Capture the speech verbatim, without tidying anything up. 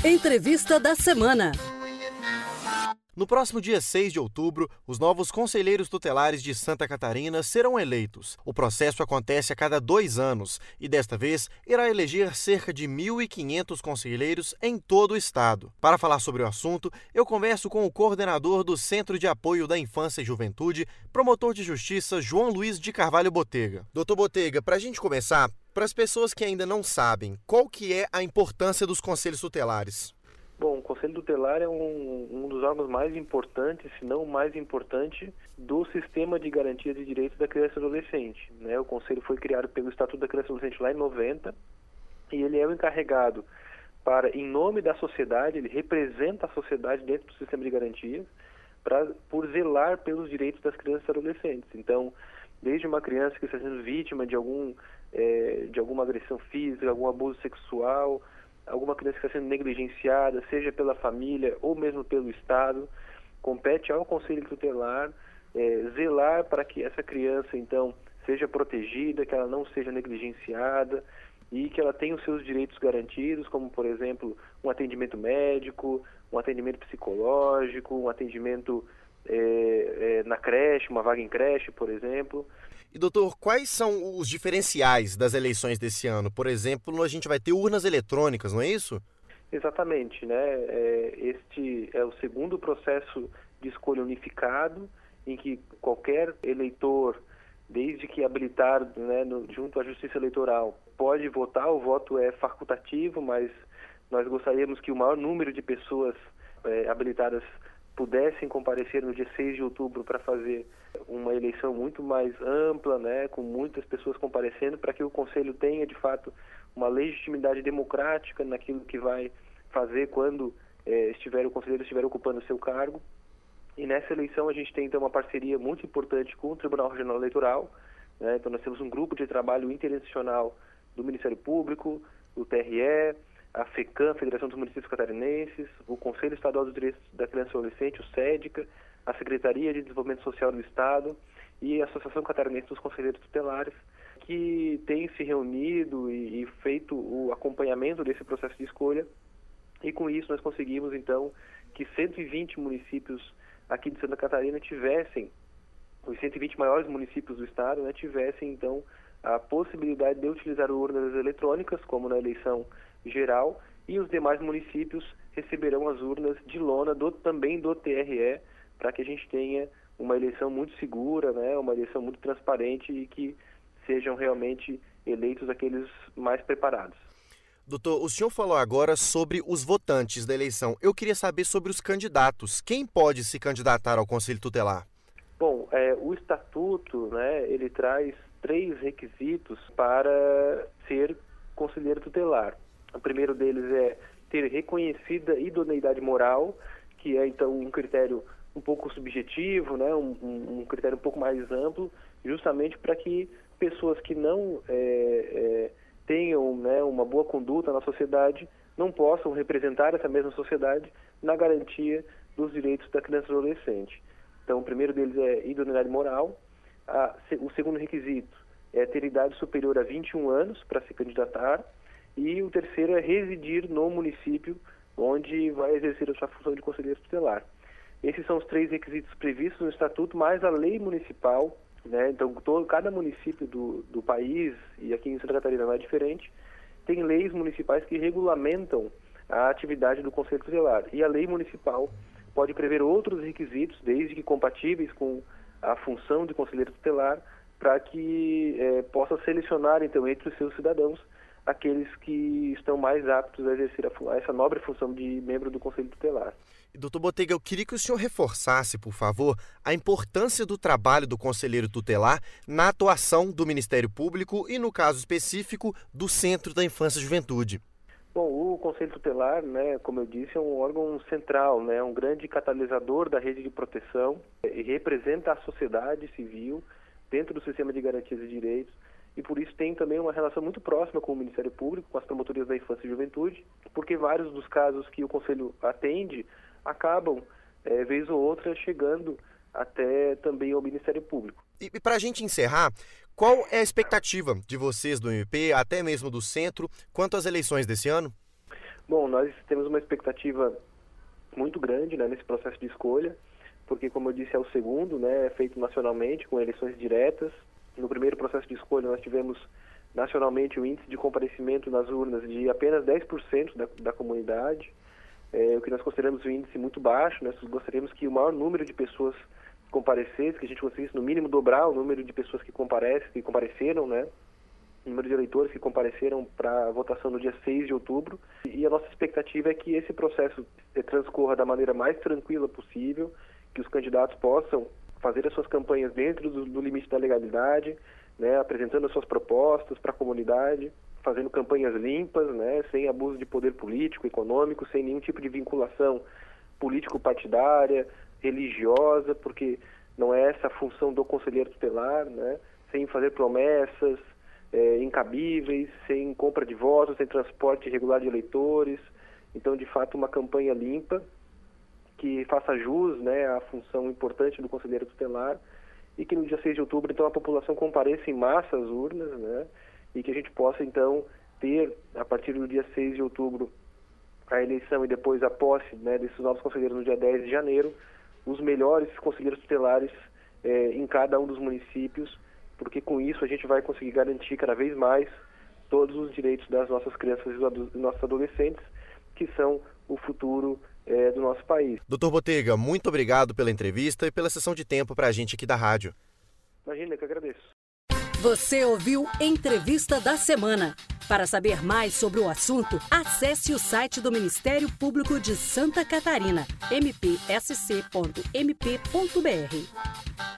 Entrevista da semana. No próximo dia seis de outubro, os novos conselheiros tutelares de Santa Catarina serão eleitos. O processo acontece a cada dois anos e, desta vez, irá eleger cerca de mil e quinhentos conselheiros em todo o estado. Para falar sobre o assunto, eu converso com o coordenador do Centro de Apoio da Infância e Juventude, promotor de justiça João Luiz de Carvalho Botega. Doutor Botega, para a gente começar, para as pessoas que ainda não sabem, qual que é a importância dos conselhos tutelares? Bom, o Conselho Tutelar é um, um dos órgãos mais importantes, se não o mais importante, do sistema de garantia de direitos da criança e adolescente. Né? O Conselho foi criado pelo Estatuto da Criança e Adolescente lá em noventa e ele é o encarregado para, em nome da sociedade, ele representa a sociedade dentro do sistema de garantias pra, por zelar pelos direitos das crianças e adolescentes. Então, desde uma criança que está sendo vítima de, algum, é, de alguma agressão física, algum abuso sexual, alguma criança que está sendo negligenciada, seja pela família ou mesmo pelo Estado, compete ao Conselho Tutelar é, zelar para que essa criança, então, seja protegida, que ela não seja negligenciada e que ela tenha os seus direitos garantidos, como, por exemplo, um atendimento médico, um atendimento psicológico, um atendimento é, é, na creche, uma vaga em creche, por exemplo. E, doutor, quais são os diferenciais das eleições desse ano? Por exemplo, a gente vai ter urnas eletrônicas, não é isso? Exatamente, né? É, este é o segundo processo de escolha unificado, em que qualquer eleitor, desde que habilitado, né, no, junto à Justiça Eleitoral, pode votar. O voto é facultativo, mas nós gostaríamos que o maior número de pessoas é, habilitadas pudessem comparecer no dia seis de outubro para fazer uma eleição muito mais ampla, né, com muitas pessoas comparecendo, para que o Conselho tenha, de fato, uma legitimidade democrática naquilo que vai fazer quando eh, estiver, o conselheiro estiver ocupando o seu cargo. E nessa eleição a gente tem, então, uma parceria muito importante com o Tribunal Regional Eleitoral, né? Então nós temos um grupo de trabalho interinstitucional do Ministério Público, do T R E, a FECAM, Federação dos Municípios Catarinenses, o Conselho Estadual dos Direitos da Criança e Adolescente, o SEDCA, a Secretaria de Desenvolvimento Social do Estado e a Associação Catarinense dos Conselheiros Tutelares, que tem se reunido e, e feito o acompanhamento desse processo de escolha. E com isso nós conseguimos, então, que cento e vinte municípios aqui de Santa Catarina tivessem, os cento e vinte maiores municípios do Estado, né, tivessem, então, a possibilidade de utilizar urnas eletrônicas, como na eleição geral, e os demais municípios receberão as urnas de lona do, também do T R E, para que a gente tenha uma eleição muito segura, né, uma eleição muito transparente e que sejam realmente eleitos aqueles mais preparados. Doutor, o senhor falou agora sobre os votantes da eleição. Eu queria saber sobre os candidatos. Quem pode se candidatar ao Conselho Tutelar? Bom, é, o Estatuto, né, ele traz três requisitos para ser conselheiro tutelar. O primeiro deles é ter reconhecida idoneidade moral, que é, então, um critério um pouco subjetivo, né, um, um, um critério um pouco mais amplo, justamente para que pessoas que não é, é, tenham, né, uma boa conduta na sociedade não possam representar essa mesma sociedade na garantia dos direitos da criança e do adolescente. Então, o primeiro deles é idoneidade moral. A, o segundo requisito é ter idade superior a vinte e um anos para se candidatar. E o terceiro é residir no município onde vai exercer a sua função de conselheiro tutelar. Esses são os três requisitos previstos no Estatuto, mais a lei municipal, né? Então, todo, cada município do, do país, e aqui em Santa Catarina não é diferente, tem leis municipais que regulamentam a atividade do Conselho Tutelar. E a lei municipal pode prever outros requisitos, desde que compatíveis com a função de conselheiro tutelar, para que eh, possa selecionar, então, entre os seus cidadãos, aqueles que estão mais aptos a exercer a, a essa nobre função de membro do Conselho Tutelar. Doutor Botega, eu queria que o senhor reforçasse, por favor, a importância do trabalho do conselheiro tutelar na atuação do Ministério Público e, no caso específico, do Centro da Infância e Juventude. Bom, o Conselho Tutelar, né, como eu disse, é um órgão central, né, um grande catalisador da rede de proteção e representa a sociedade civil dentro do sistema de garantias de direitos. E por isso tem também uma relação muito próxima com o Ministério Público, com as promotorias da Infância e Juventude, porque vários dos casos que o Conselho atende acabam, é, vez ou outra, chegando até também ao Ministério Público. E, e para a gente encerrar, qual é a expectativa de vocês do M P, até mesmo do Centro, quanto às eleições desse ano? Bom, nós temos uma expectativa muito grande, né, nesse processo de escolha, porque, como eu disse, é o segundo, né, é feito nacionalmente, com eleições diretas. No primeiro processo de escolha, nós tivemos nacionalmente o índice de comparecimento nas urnas de apenas dez por cento da, da comunidade, é, o que nós consideramos um índice muito baixo. Nós gostaríamos que o maior número de pessoas comparecesse, que a gente conseguisse, no mínimo, dobrar o número de pessoas que comparecem, que compareceram, né, o número de eleitores que compareceram para a votação no dia seis de outubro. E a nossa expectativa é que esse processo transcorra da maneira mais tranquila possível, que os candidatos possam fazer as suas campanhas dentro do, do limite da legalidade, né, apresentando as suas propostas para a comunidade, fazendo campanhas limpas, né, sem abuso de poder político, econômico, sem nenhum tipo de vinculação político-partidária, religiosa, porque não é essa a função do conselheiro tutelar, né, sem fazer promessas é, incabíveis, sem compra de votos, sem transporte irregular de eleitores. Então, de fato, uma campanha limpa, que faça jus, né, à função importante do conselheiro tutelar, e que no dia seis de outubro, então, a população compareça em massa às urnas, né, e que a gente possa, então, ter, a partir do dia seis de outubro, a eleição e depois a posse, né, desses novos conselheiros no dia dez de janeiro, os melhores conselheiros tutelares eh, em cada um dos municípios, porque com isso a gente vai conseguir garantir cada vez mais todos os direitos das nossas crianças e dos nossos adolescentes, que são o futuro É, do nosso país. doutor Botega, muito obrigado pela entrevista e pela sessão de tempo para a gente aqui da rádio. Imagina, que eu agradeço. Você ouviu Entrevista da Semana. Para saber mais sobre o assunto, acesse o site do Ministério Público de Santa Catarina, m p s c ponto m p ponto b r.